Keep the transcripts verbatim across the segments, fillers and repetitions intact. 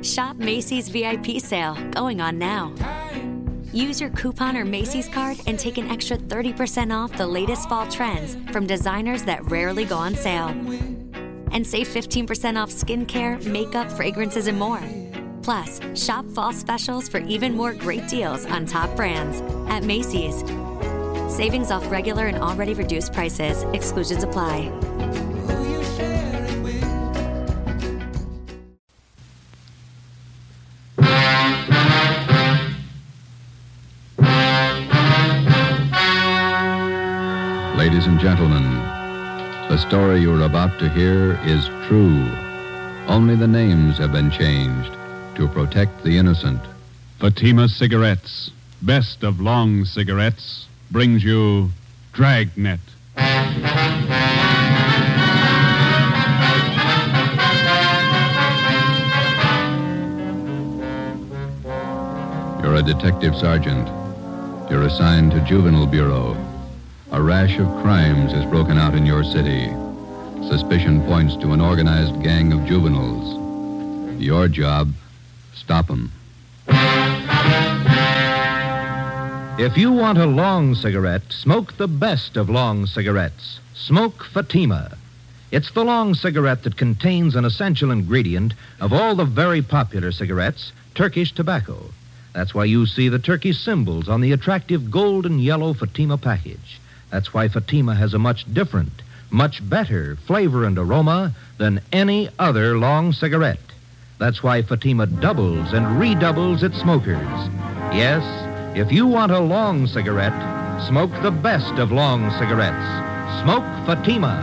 Shop Macy's V I P sale, going on now. Use your coupon or Macy's card and take an extra thirty percent off the latest fall trends from designers that rarely go on sale. And save fifteen percent off skincare, makeup, fragrances, and more. Plus, shop fall specials for even more great deals on top brands at Macy's. Savings off regular and already reduced prices. Exclusions apply. Ladies and gentlemen, the story you're about to hear is true. Only the names have been changed to protect the innocent. Fatima Cigarettes, best of long cigarettes, brings you Dragnet. You're a detective sergeant. You're assigned to Juvenile Bureau. A rash of crimes has broken out in your city. Suspicion points to an organized gang of juveniles. Your job, stop them. If you want a long cigarette, smoke the best of long cigarettes. Smoke Fatima. It's the long cigarette that contains an essential ingredient of all the very popular cigarettes, Turkish tobacco. That's why you see the Turkish symbols on the attractive gold and yellow Fatima package. That's why Fatima has a much different, much better flavor and aroma than any other long cigarette. That's why Fatima doubles and redoubles its smokers. Yes, if you want a long cigarette, smoke the best of long cigarettes. Smoke Fatima.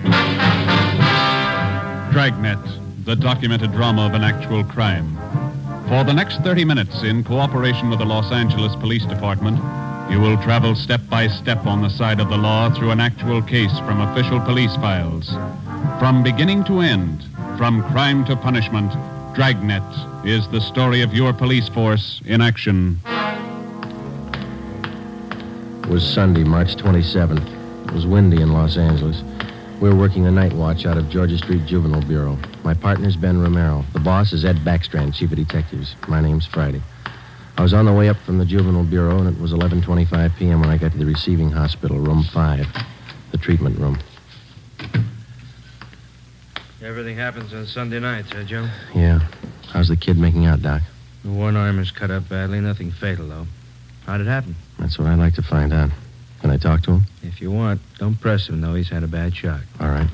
Dragnet, the documented drama of an actual crime. For the next thirty minutes, in cooperation with the Los Angeles Police Department, you will travel step by step on the side of the law through an actual case from official police files. From beginning to end, from crime to punishment, Dragnet is the story of your police force in action. It was Sunday, March twenty-seventh. It was windy in Los Angeles. We were working the night watch out of Georgia Street Juvenile Bureau. My partner's Ben Romero. The boss is Ed Backstrand, chief of detectives. My name's Friday. I was on the way up from the Juvenile Bureau, and it was eleven twenty-five p.m. when I got to the receiving hospital, room five, the treatment room. Everything happens on Sunday nights, huh, Joe? Yeah. How's the kid making out, Doc? The one arm is cut up badly. Nothing fatal, though. How'd it happen? That's what I'd like to find out. Can I talk to him? If you want. Don't press him, though. He's had a bad shock. All right.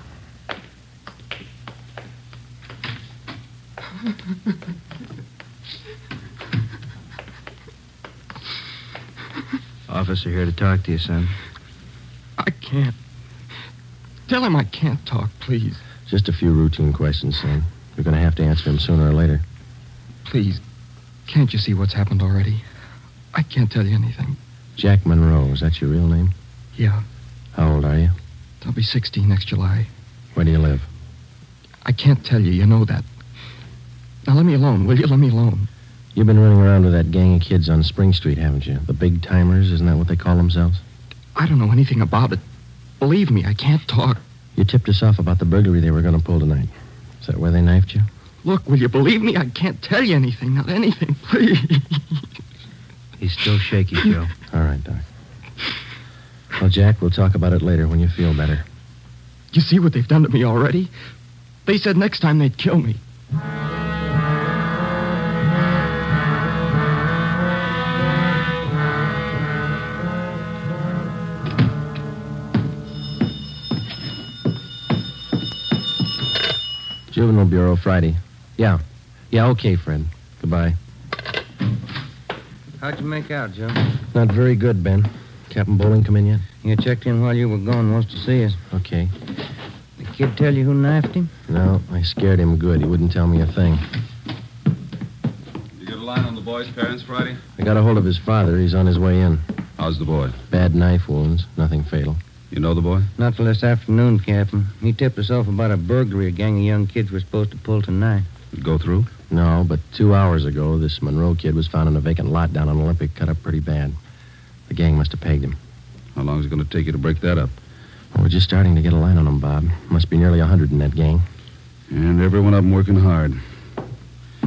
Officer here to talk to you, son. I can't. Tell him I can't talk, please. Just a few routine questions, son. You're going to have to answer them sooner or later. Please, can't you see what's happened already? I can't tell you anything. Jack Monroe, is that your real name? Yeah. How old are you? I'll be sixteen next July. Where do you live? I can't tell you, you know that. Now let me alone, will you? Let me alone. You've been running around with that gang of kids on Spring Street, haven't you? The big timers, isn't that what they call themselves? I don't know anything about it. Believe me, I can't talk. You tipped us off about the burglary they were going to pull tonight. Is that where they knifed you? Look, will you believe me? I can't tell you anything, not anything, please. He's still shaky, Joe. All right, Doc. Well, Jack, we'll talk about it later when you feel better. You see what they've done to me already? They said next time they'd kill me. Juvenile Bureau, Friday. Yeah. Yeah, okay, Fred. Goodbye. How'd you make out, Joe? Not very good, Ben. Captain Bowling come in yet? You checked in while you were gone. Wants to see us. Okay. The kid tell you who knifed him? No, I scared him good. He wouldn't tell me a thing. You get a line on the boy's parents, Friday? I got a hold of his father. He's on his way in. How's the boy? Bad knife wounds. Nothing fatal. You know the boy? Not till this afternoon, Captain. He tipped us off about a burglary a gang of young kids were supposed to pull tonight. Did it go through? No, but two hours ago, this Monroe kid was found in a vacant lot down on Olympic, cut up pretty bad. The gang must have pegged him. How long is it going to take you to break that up? Well, we're just starting to get a line on him, Bob. Must be nearly a hundred in that gang. And every one of them working hard.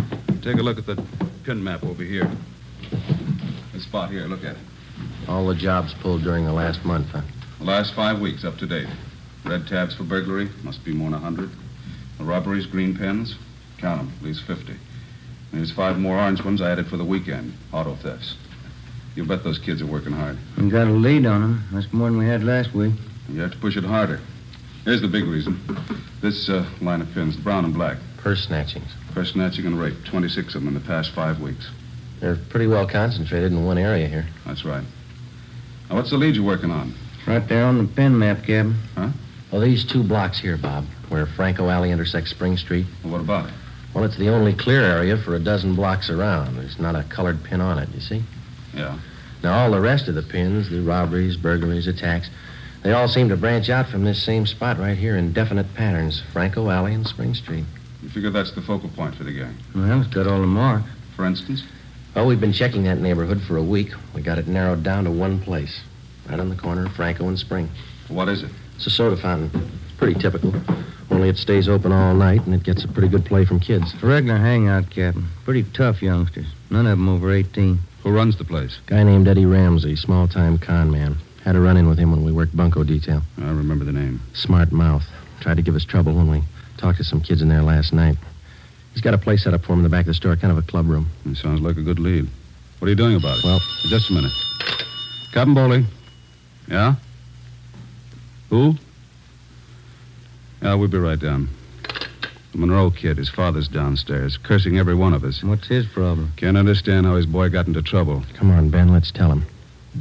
take a look at the pin map over here. This spot here, look at it. All the jobs pulled during the last month, huh? The last five weeks, up to date. Red tabs for burglary, must be more than a hundred. The robberies, green pens, count them, at least fifty. And there's five more orange ones I added for the weekend, auto thefts. You bet those kids are working hard. We got a lead on them. That's more than we had last week. You have to push it harder. Here's the big reason. This uh, line of pins, brown and black. Purse snatchings. Purse snatching and rape, twenty-six of them in the past five weeks. They're pretty well concentrated in one area here. That's right. Now, what's the lead you're working on? Right there on the pin map, Captain. Huh? Well, these two blocks here, Bob, where Franco Alley intersects Spring Street. Well, what about it? Well, it's the only clear area for a dozen blocks around. There's not a colored pin on it, you see? Yeah. Now, all the rest of the pins, the robberies, burglaries, attacks, they all seem to branch out from this same spot right here in definite patterns. Franco Alley and Spring Street. You figure that's the focal point for the gang? Well, it's got all the marks. For instance? Well, we've been checking that neighborhood for a week. We got it narrowed down to one place. Right on the corner of Franco and Spring. What is it? It's a soda fountain. It's pretty typical. Only it stays open all night, and it gets a pretty good play from kids. A regular hangout, Captain. Pretty tough youngsters. None of them over eighteen. Who runs the place? Guy named Eddie Ramsey, small-time con man. Had a run-in with him when we worked bunco detail. I remember the name. Smart mouth. Tried to give us trouble when we talked to some kids in there last night. He's got a place set up for him in the back of the store, kind of a club room. It sounds like a good lead. What are you doing about it? Well, just a minute. Captain Bowling. Yeah? Who? Yeah, we'll be right down. The Monroe kid, his father's downstairs, cursing every one of us. What's his problem? Can't understand how his boy got into trouble. Come on, Ben, let's tell him.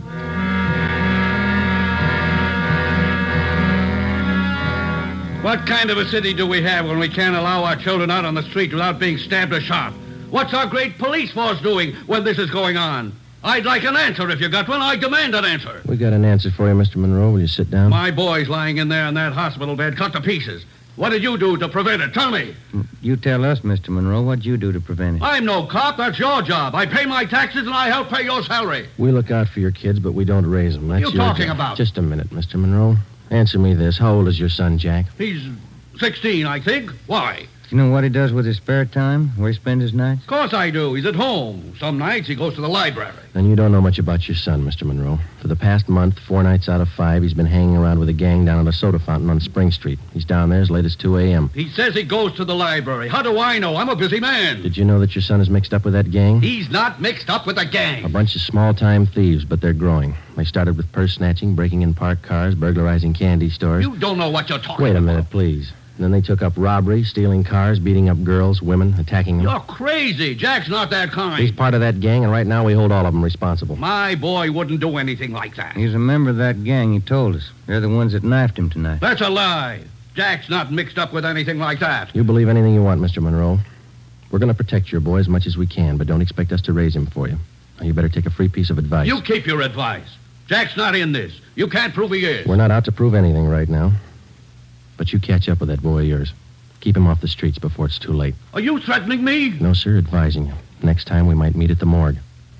What kind of a city do we have when we can't allow our children out on the street without being stabbed or shot? What's our great police force doing when this is going on? I'd like an answer if you got one. I demand an answer. We got an answer for you, Mister Monroe. Will you sit down? My boy's lying in there in that hospital bed, cut to pieces. What did you do to prevent it? Tell me. You tell us, Mister Monroe. What'd you do to prevent it? I'm no cop. That's your job. I pay my taxes and I help pay your salary. We look out for your kids, but we don't raise them. That's you your talking job. about? Just a minute, Mister Monroe. Answer me this. How old is your son, Jack? He's sixteen, I think. Why? You know what he does with his spare time? Where he spends his nights? Of course I do. He's at home. Some nights he goes to the library. Then you don't know much about your son, Mister Monroe. For the past month, four nights out of five, he's been hanging around with a gang down at a soda fountain on Spring Street. He's down there as late as two a.m. He says he goes to the library. How do I know? I'm a busy man. Did you know that your son is mixed up with that gang? He's not mixed up with a gang. A bunch of small-time thieves, but they're growing. They started with purse snatching, breaking in parked cars, burglarizing candy stores. You don't know what you're talking about. Wait a minute, please. And then they took up robbery, stealing cars, beating up girls, women, attacking them. You're crazy. Jack's not that kind. He's part of that gang, and right now we hold all of them responsible. My boy wouldn't do anything like that. He's a member of that gang, he told us. They're the ones that knifed him tonight. That's a lie. Jack's not mixed up with anything like that. You believe anything you want, Mister Monroe. We're going to protect your boy as much as we can, but don't expect us to raise him for you. Now, you better take a free piece of advice. You keep your advice. Jack's not in this. You can't prove he is. We're not out to prove anything right now. But you catch up with that boy of yours. Keep him off the streets before it's too late. Are you threatening me? No, sir, advising you. Next time we might meet at the morgue.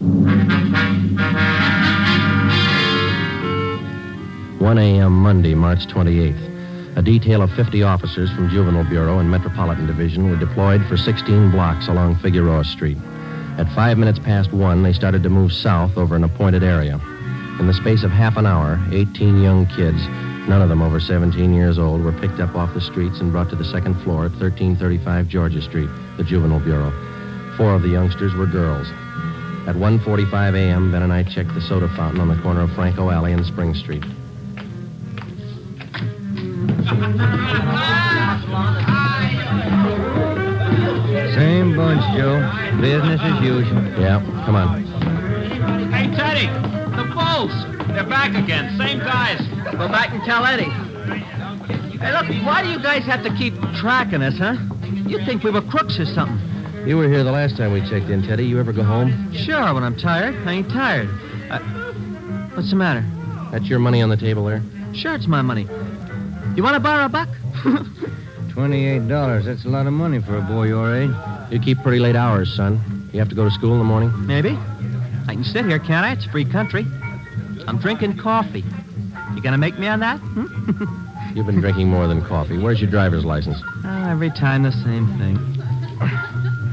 one a.m. Monday, March twenty-eighth. A detail of fifty officers from Juvenile Bureau and Metropolitan Division were deployed for sixteen blocks along Figueroa Street. At five minutes past one, they started to move south over an appointed area. In the space of half an hour, eighteen young kids, none of them over seventeen years old, were picked up off the streets and brought to the second floor at thirteen thirty-five Georgia Street, the Juvenile Bureau. Four of the youngsters were girls. At one forty-five a.m., Ben and I checked the soda fountain on the corner of Franco Alley and Spring Street. Same bunch, Joe. Business as usual. Yeah, come on. Hey, Teddy, the Bulls. They're back again. Same guys. Go back and tell Eddie. Hey, look, why do you guys have to keep tracking us, huh? You'd think we were crooks or something. You were here the last time we checked in, Teddy. You ever go home? Sure, when I'm tired. I ain't tired. Uh, what's the matter? That's your money on the table there? Sure, it's my money. You want to borrow a buck? twenty-eight dollars. That's a lot of money for a boy your age. You keep pretty late hours, son. You have to go to school in the morning? Maybe. I can sit here, can't I? It's free country. I'm drinking coffee. You gonna make me on that? Hmm? You've been drinking more than coffee. Where's your driver's license? Oh, every time the same thing.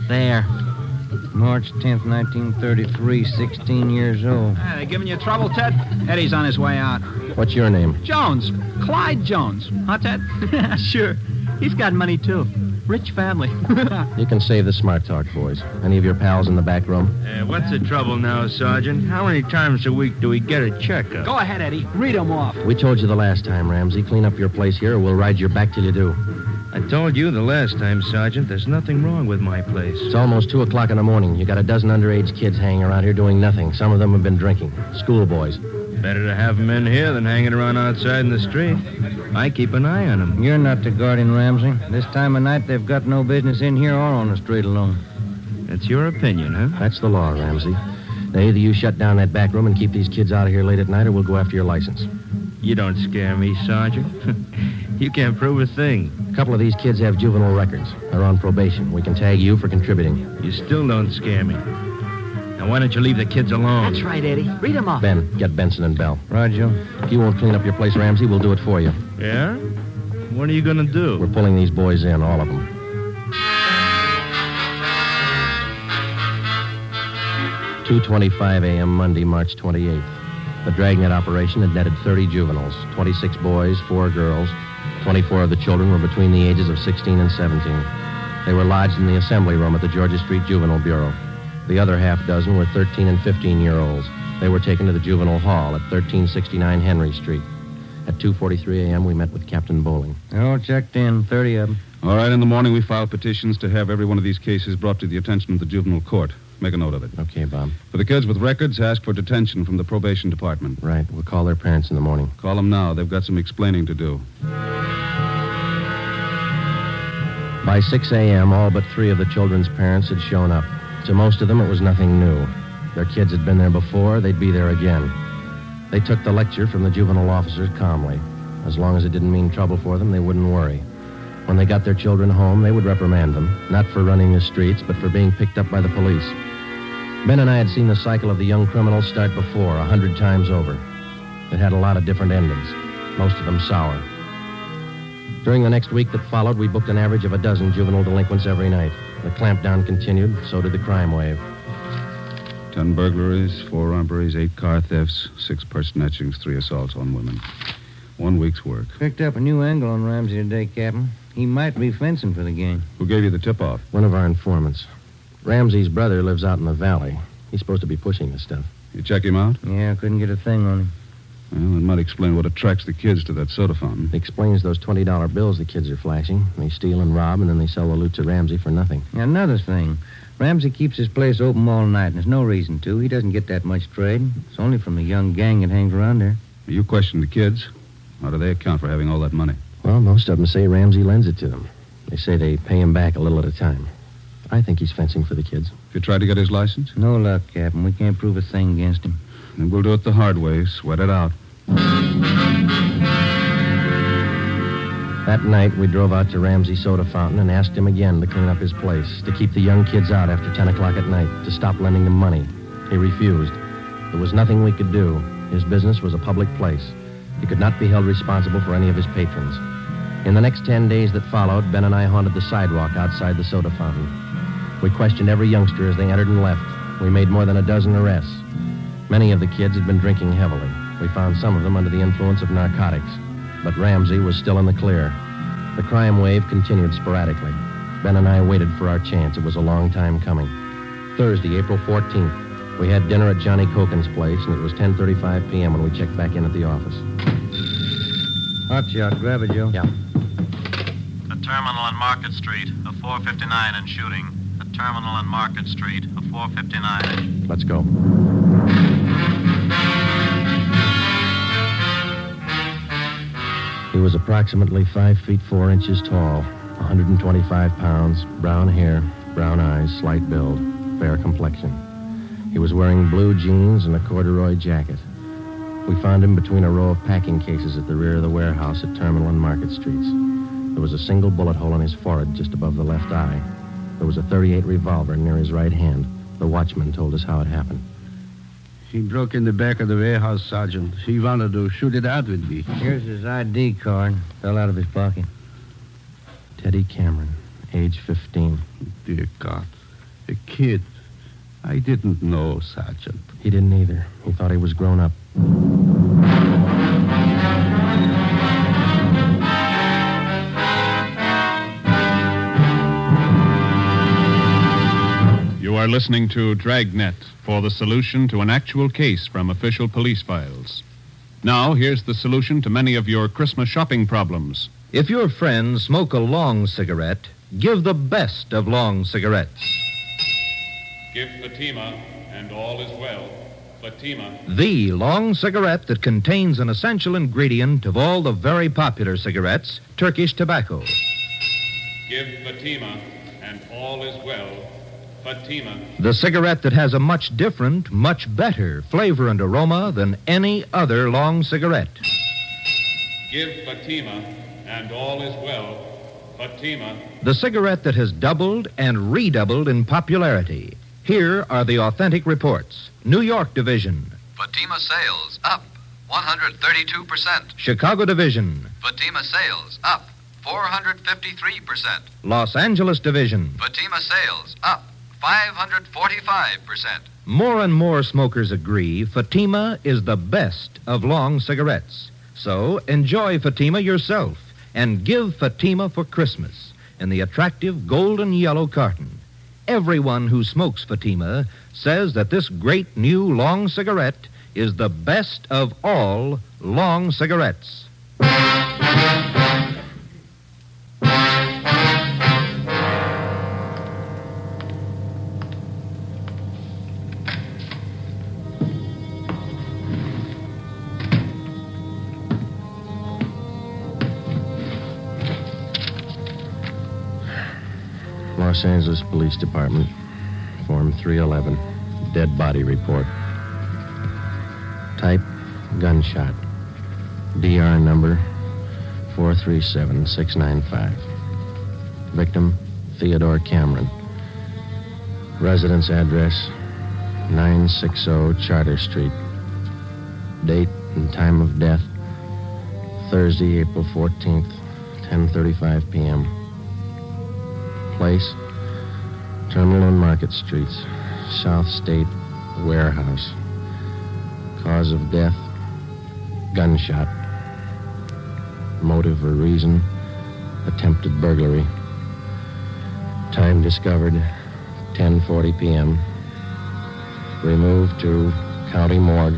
There. March tenth, nineteen thirty-three, sixteen years old. Hey, they giving you trouble, Ted? Eddie's on his way out. What's your name? Jones. Clyde Jones. Huh, Ted? Sure. He's got money, too. Rich family. You can save the smart talk, boys. Any of your pals in the back room? Uh, what's the trouble now, Sergeant? How many times a week do we get a checkup? Go ahead, Eddie. Read them off. We told you the last time, Ramsey. Clean up your place here or we'll ride your back till you do. I told you the last time, Sergeant, there's nothing wrong with my place. It's almost two o'clock in the morning. You got a dozen underage kids hanging around here doing nothing. Some of them have been drinking. Schoolboys. Better to have them in here than hanging around outside in the street. I keep an eye on them. You're not the guardian, Ramsey. This time of night, they've got no business in here or on the street alone. That's your opinion, huh? That's the law, Ramsey. Now, either you shut down that back room and keep these kids out of here late at night, or we'll go after your license. You don't scare me, Sergeant. You can't prove a thing. A couple of these kids have juvenile records. They're on probation. We can tag you for contributing. You still don't scare me. Now, why don't you leave the kids alone? That's right, Eddie. Read them off. Ben, get Benson and Bell. Roger. If you won't clean up your place, Ramsey, we'll do it for you. Yeah? What are you going to do? We're pulling these boys in, all of them. two twenty-five a.m. Monday, March twenty-eighth. The dragnet operation had netted thirty juveniles, twenty-six boys, four girls. twenty-four of the children were between the ages of sixteen and seventeen. They were lodged in the assembly room at the Georgia Street Juvenile Bureau. The other half dozen were thirteen and fifteen-year-olds. They were taken to the juvenile hall at thirteen sixty-nine Henry Street. At two forty-three a.m., we met with Captain Bowling. They're all checked in, thirty of them. All right, in the morning we filed petitions to have every one of these cases brought to the attention of the juvenile court. Make a note of it. Okay, Bob. For the kids with records, ask for detention from the probation department. Right. We'll call their parents in the morning. Call them now. They've got some explaining to do. By six a.m., all but three of the children's parents had shown up. To most of them, it was nothing new. Their kids had been there before. They'd be there again. They took the lecture from the juvenile officers calmly. As long as it didn't mean trouble for them, they wouldn't worry. When they got their children home, they would reprimand them, not for running the streets, but for being picked up by the police. Ben and I had seen the cycle of the young criminals start before, a hundred times over. It had a lot of different endings, most of them sour. During the next week that followed, we booked an average of a dozen juvenile delinquents every night. The clampdown continued, so did the crime wave. Ten burglaries, four robberies, eight car thefts, six purse snatchings, three assaults on women. One week's work. Picked up a new angle on Ramsey today, Captain. He might be fencing for the gang. Who gave you the tip-off? One of our informants. Ramsey's brother lives out in the valley. He's supposed to be pushing this stuff. You check him out? Yeah, couldn't get a thing on him. Well, that might explain what attracts the kids to that soda fountain. It explains those twenty dollar bills the kids are flashing. They steal and rob, and then they sell the loot to Ramsey for nothing. Another thing. Ramsey keeps his place open all night, and there's no reason to. He doesn't get that much trade. It's only from the young gang that hangs around there. You question the kids. How do they account for having all that money? Well, most of them say Ramsey lends it to them. They say they pay him back a little at a time. I think he's fencing for the kids. Have you tried to get his license? No luck, Captain. We can't prove a thing against him. Then we'll do it the hard way. Sweat it out. That night, we drove out to Ramsey's soda fountain and asked him again to clean up his place, to keep the young kids out after ten o'clock at night, to stop lending them money. He refused. There was nothing we could do. His business was a public place. He could not be held responsible for any of his patrons. In the next ten days that followed, Ben and I haunted the sidewalk outside the soda fountain. We questioned every youngster as they entered and left. We made more than a dozen arrests. Many of the kids had been drinking heavily. We found some of them under the influence of narcotics. But Ramsey was still in the clear. The crime wave continued sporadically. Ben and I waited for our chance. It was a long time coming. Thursday, April fourteenth, we had dinner at Johnny Cokin's place, and it was ten thirty-five p.m. when we checked back in at the office. Hot shot. Grab it, Joe. Yeah. The terminal on Market Street, a four fifty-nine and shooting. The terminal on Market Street, a four fifty-nine. Let's go. He was approximately five feet four inches tall, one hundred twenty-five pounds, brown hair, brown eyes, slight build, fair complexion. He was wearing blue jeans and a corduroy jacket. We found him between a row of packing cases at the rear of the warehouse at Terminal and Market Streets. There was a single bullet hole in his forehead just above the left eye. There was a thirty-eight revolver near his right hand. The watchman told us how it happened. She broke in the back of the warehouse, Sergeant. She wanted to shoot it out with me. Here's his I D card. Fell out of his pocket. Teddy Cameron, age fifteen. Dear God. A kid. I didn't know, Sergeant. He didn't either. He thought he was grown up. You are listening to Dragnet for the solution to an actual case from official police files. Now, here's the solution to many of your Christmas shopping problems. If your friends smoke a long cigarette, give the best of long cigarettes. Give Fatima, and all is well. Fatima. The long cigarette that contains an essential ingredient of all the very popular cigarettes, Turkish tobacco. Give Fatima, and all is well. Fatima. The cigarette that has a much different, much better flavor and aroma than any other long cigarette. Give Fatima, and all is well. Fatima. The cigarette that has doubled and redoubled in popularity. Here are the authentic reports. New York Division. Fatima sales up one hundred thirty-two percent. Chicago Division. Fatima sales up four hundred fifty-three percent. Los Angeles Division. Fatima sales up five hundred forty-five percent. More and more smokers agree Fatima is the best of long cigarettes. So enjoy Fatima yourself and give Fatima for Christmas in the attractive golden yellow carton. Everyone who smokes Fatima says that this great new long cigarette is the best of all long cigarettes. Los Angeles Police Department, Form three eleven, dead body report. Type, gunshot. D R number, four three seven six nine five. Victim, Theodore Cameron. Residence address, nine sixty Charter Street. Date and time of death, Thursday, April fourteenth, ten thirty-five p.m. Place, Terminal and Market Streets, South State Warehouse. Cause of death, gunshot. Motive or reason, attempted burglary. Time discovered, ten forty p.m. Removed to County Morgue.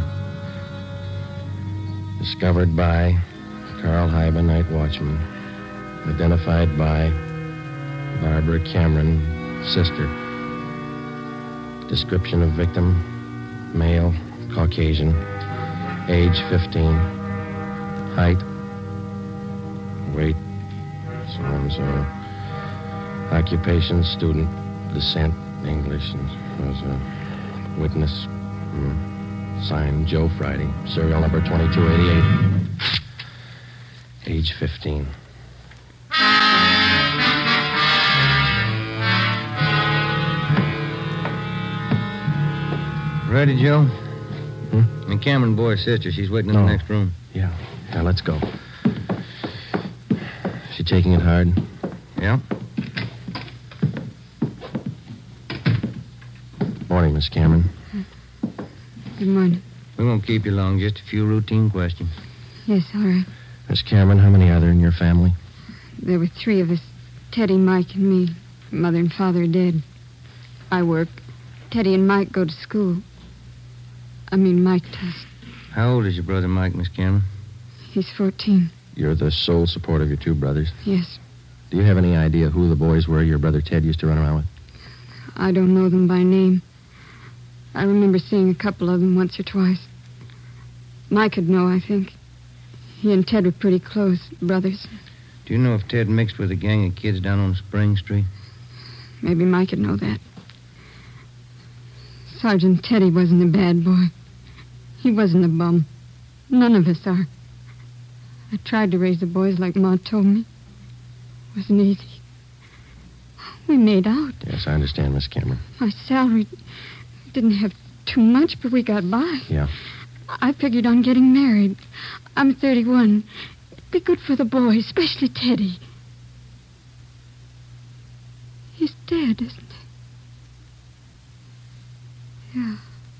Discovered by Carl Hyba, night watchman. Identified by Barbara Cameron, sister. Description of victim, male, Caucasian, age fifteen, height, weight, so-and-so, occupation, student, descent, English, and was a witness, hmm, signed Joe Friday, serial number twenty-two eighty-eight, age fifteen. Ready, Joe? Hmm? And Cameron Boy's sister. She's waiting in Oh. the next room. Yeah. Now, let's go. She taking it hard? Yeah. Morning, Miss Cameron. Good morning. We won't keep you long. Just a few routine questions. Yes, all right. Miss Cameron, how many are there in your family? There were three of us. Teddy, Mike, and me. Mother and father are dead. I work. Teddy and Mike go to school. I mean, Mike does. How old is your brother Mike, Miss Cameron? He's fourteen. You're the sole support of your two brothers. Yes. Do you have any idea who the boys were your brother Ted used to run around with? I don't know them by name. I remember seeing a couple of them once or twice. Mike would know, I think. He and Ted were pretty close, brothers. Do you know if Ted mixed with a gang of kids down on Spring Street? Maybe Mike would know that. Sergeant Teddy wasn't a bad boy. He wasn't a bum. None of us are. I tried to raise the boys like Ma told me. It wasn't easy. We made out. Yes, I understand, Miss Cameron. My salary didn't have too much, but we got by. Yeah. I figured on getting married. I'm thirty-one. It'd be good for the boys, especially Teddy. He's dead, isn't he? Yeah.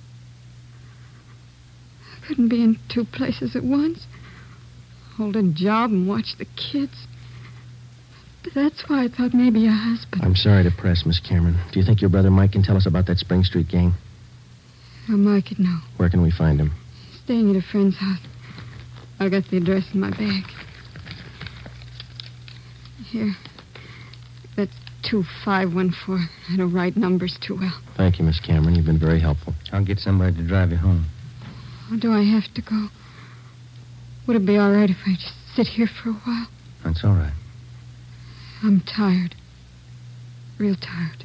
I couldn't be in two places at once. Hold a job and watch the kids. That's why I thought maybe your husband... I'm sorry to press, Miss Cameron. Do you think your brother Mike can tell us about that Spring Street gang? Oh, Mike would know. Where can we find him? Staying at a friend's house. I got the address in my bag. Here. That's two five one four. I don't write numbers too well. Thank you, Miss Cameron. You've been very helpful. I'll get somebody to drive you home. Oh, do I have to go? Would it be all right if I just sit here for a while? That's all right. I'm tired. Real tired.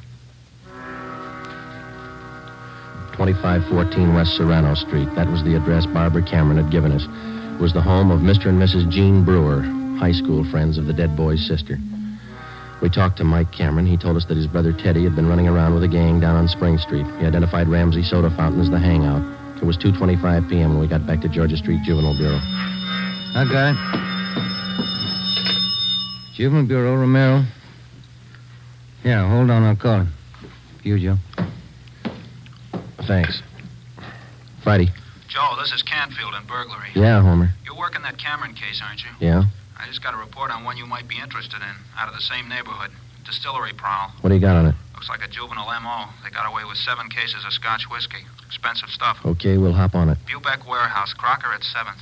twenty-five fourteen West Serrano Street. That was the address Barbara Cameron had given us. It was the home of Mister and Missus Jean Brewer, high school friends of the dead boy's sister. We talked to Mike Cameron. He told us that his brother Teddy had been running around with a gang down on Spring Street. He identified Ramsey Soda Fountain as the hangout. It was two twenty-five p.m. when we got back to Georgia Street Juvenile Bureau. I got it. Juvenile Bureau, Romero. Yeah, hold on, I'll call him. You, Joe. Thanks. Friday. Joe, this is Canfield in burglary. Yeah, Homer. You're working that Cameron case, aren't you? Yeah? I just got a report on one you might be interested in, out of the same neighborhood. Distillery prowl. What do you got on it? Looks like a juvenile M O. They got away with seven cases of Scotch whiskey. Expensive stuff. Okay, we'll hop on it. Bubeck Warehouse, Crocker at seventh.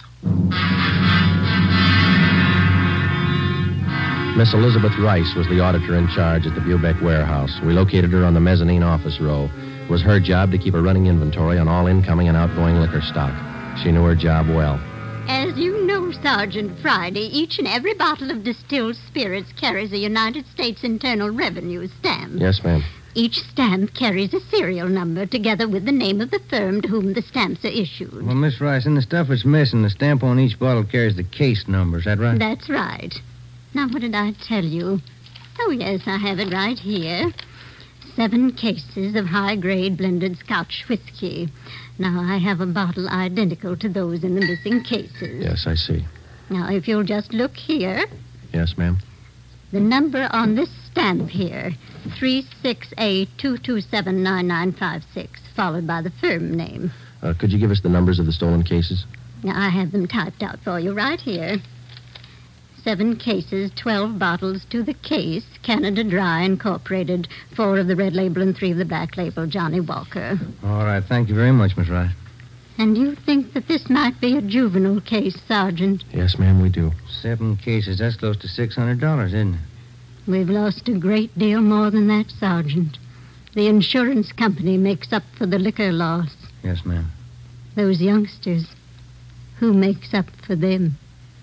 Miss Elizabeth Rice was the auditor in charge at the Bubeck Warehouse. We located her on the mezzanine office row. It was her job to keep a running inventory on all incoming and outgoing liquor stock. She knew her job well. As you know, Sergeant Friday, each and every bottle of distilled spirits carries a United States Internal Revenue stamp. Yes, ma'am. Each stamp carries a serial number together with the name of the firm to whom the stamps are issued. Well, Miss Rice, in the stuff that's missing, the stamp on each bottle carries the case number. Is that right? That's right. Now, what did I tell you? Oh, yes, I have it right here. Seven cases of high-grade blended Scotch whiskey. Now, I have a bottle identical to those in the missing cases. Yes, I see. Now, if you'll just look here, Yes, ma'am. the number on this stamp here, three six A two two seven nine nine five six, followed by the firm name. Uh, could you give us the numbers of the stolen cases? Now, I have them typed out for you right here. Seven cases, twelve bottles to the case, Canada Dry Incorporated, four of the red label and three of the black label, Johnny Walker. All right, thank you very much, Miss Rice. And you think that this might be a juvenile case, Sergeant? Yes, ma'am, we do. Seven cases, that's close to six hundred dollars, isn't it? We've lost a great deal more than that, Sergeant. The insurance company makes up for the liquor loss. Yes, ma'am. Those youngsters, who makes up for them?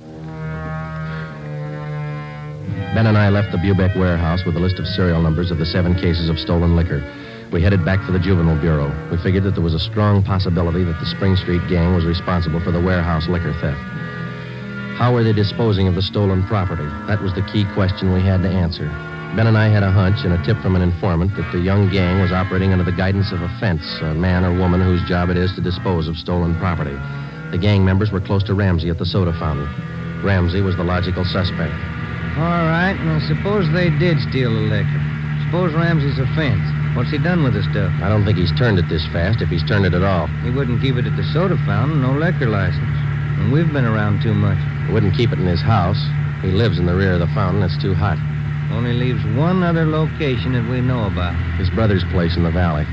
Ben and I left the Bubeck Warehouse with a list of serial numbers of the seven cases of stolen liquor. We headed back for the Juvenile Bureau. We figured that there was a strong possibility that the Spring Street gang was responsible for the warehouse liquor theft. How were they disposing of the stolen property? That was the key question we had to answer. Ben and I had a hunch and a tip from an informant that the young gang was operating under the guidance of a fence, a man or woman whose job it is to dispose of stolen property. The gang members were close to Ramsey at the soda fountain. Ramsey was the logical suspect. All right, now suppose they did steal the liquor. Suppose Ramsey's a fence. What's he done with the stuff? I don't think he's turned it this fast, if he's turned it at all. He wouldn't keep it at the soda fountain, no liquor license. And we've been around too much. He wouldn't keep it in his house. He lives in the rear of the fountain. It's too hot. Only leaves one other location that we know about. His brother's place in the valley.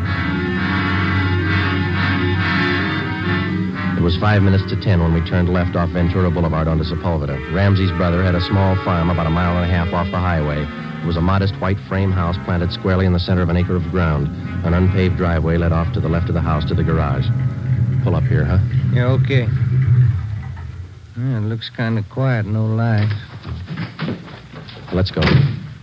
It was five minutes to ten when we turned left off Ventura Boulevard onto Sepulveda. Ramsey's brother had a small farm about a mile and a half off the highway. It was a modest white frame house planted squarely in the center of an acre of ground. An unpaved driveway led off to the left of the house to the garage. Pull up here, huh? Yeah, okay. Yeah, it looks kind of quiet, no lights. Let's go.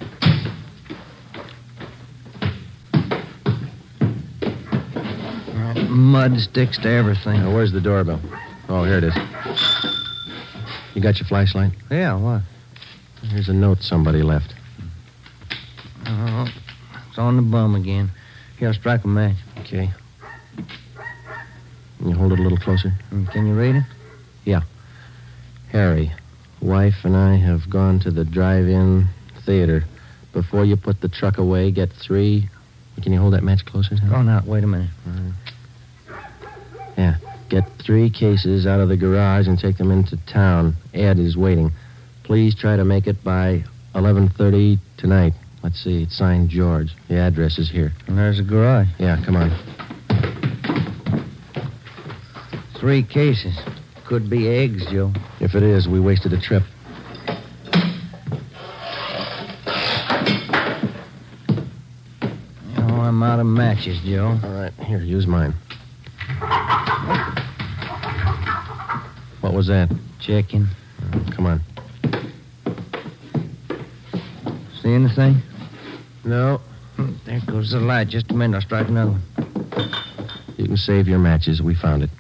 Mud sticks to everything. Now, where's the doorbell? Oh, here it is. You got your flashlight? Yeah, what? Here's a note somebody left. Oh, it's on the bum again. Here, I'll strike a match. Okay. Can you hold it a little closer? Can you read it? Yeah. Harry, wife and I have gone to the drive-in theater. Before you put the truck away, get three Can you hold that match closer? Sam? Oh, now, wait a minute. Uh, yeah. Get three cases out of the garage and take them into town. Ed is waiting. Please try to make it by eleven thirty tonight. Let's see. It's signed George. The address is here. And there's the garage. Yeah, come on. Three cases. Could be eggs, Joe. If it is, we wasted a trip. Oh, I'm out of matches, Joe. All right, here, use mine. What was that? Checking. Uh, come on. See anything? No. There goes the light. Just a minute, I'll strike another one. You can save your matches. We found it.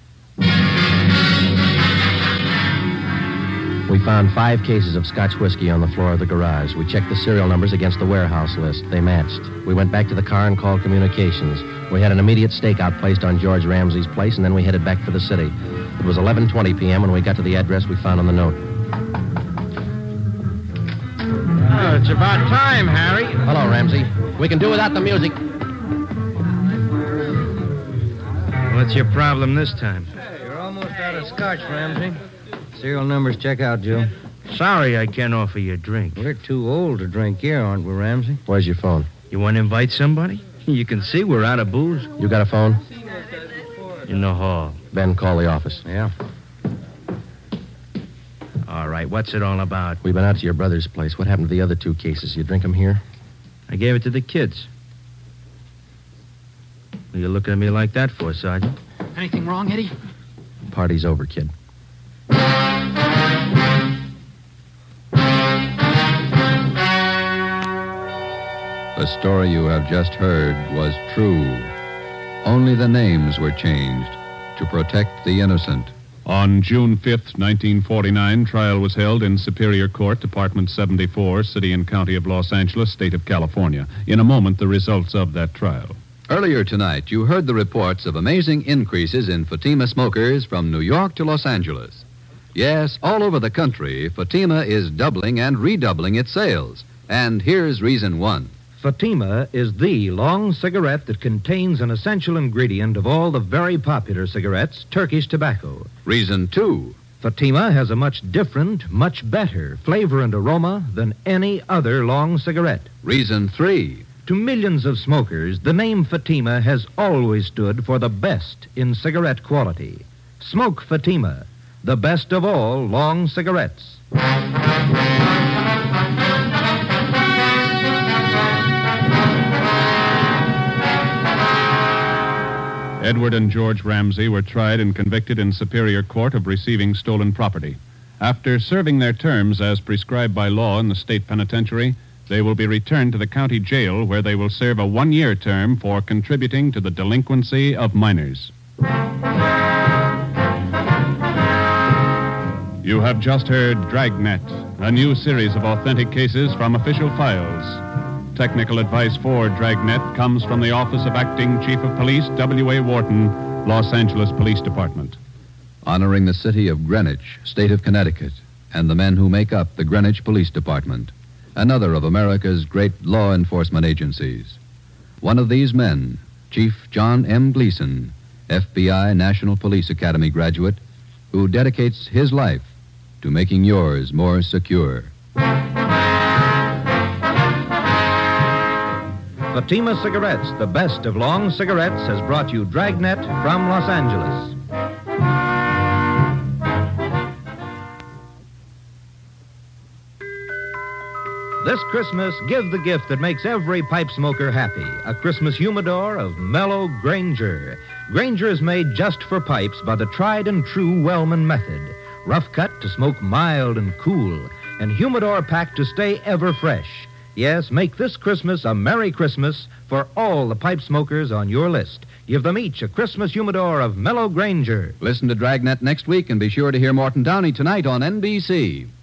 We found five cases of Scotch whiskey on the floor of the garage. We checked the serial numbers against the warehouse list. They matched. We went back to the car and called communications. We had an immediate stakeout placed on George Ramsey's place, and then we headed back for the city. It was eleven twenty p.m. when we got to the address we found on the note. Oh, it's about time, Harry. Hello, Ramsey. We can do without the music. What's your problem this time? Hey, you're almost out of scotch, Ramsey. Serial numbers check out, Joe. Sorry I can't offer you a drink. We're too old to drink here, aren't we, Ramsey? Where's your phone? You want to invite somebody? You can see we're out of booze. You got a phone? In the hall. Ben, call the office. Yeah. All right, what's it all about? We've been out to your brother's place. What happened to the other two cases? You drink them here? I gave it to the kids. What are you looking at me like that for, Sergeant? Anything wrong, Eddie? Party's over, kid. The story you have just heard was true. Only the names were changed to protect the innocent. On June fifth, nineteen forty-nine, trial was held in Superior Court, Department seventy-four, City and County of Los Angeles, State of California. In a moment, the results of that trial. Earlier tonight, you heard the reports of amazing increases in Fatima smokers from New York to Los Angeles. Yes, all over the country, Fatima is doubling and redoubling its sales. And here's reason one. Fatima is the long cigarette that contains an essential ingredient of all the very popular cigarettes, Turkish tobacco. Reason two. Fatima has a much different, much better flavor and aroma than any other long cigarette. Reason three. To millions of smokers, the name Fatima has always stood for the best in cigarette quality. Smoke Fatima, the best of all long cigarettes. Edward and George Ramsey were tried and convicted in Superior Court of receiving stolen property. After serving their terms as prescribed by law in the state penitentiary, they will be returned to the county jail where they will serve a one-year term for contributing to the delinquency of minors. You have just heard Dragnet, a new series of authentic cases from official files. Technical advice for Dragnet comes from the Office of Acting Chief of Police, W A. Wharton, Los Angeles Police Department. Honoring the city of Greenwich, state of Connecticut, and the men who make up the Greenwich Police Department, another of America's great law enforcement agencies. One of these men, Chief John M. Gleason, F B I National Police Academy graduate, who dedicates his life to making yours more secure. Fatima Cigarettes, the best of long cigarettes, has brought you Dragnet from Los Angeles. This Christmas, give the gift that makes every pipe smoker happy. A Christmas humidor of Mellow Granger. Granger is made just for pipes by the tried and true Wellman method. Rough cut to smoke mild and cool, and humidor packed to stay ever fresh. Yes, make this Christmas a Merry Christmas for all the pipe smokers on your list. Give them each a Christmas humidor of Mellow Granger. Listen to Dragnet next week and be sure to hear Morton Downey tonight on N B C.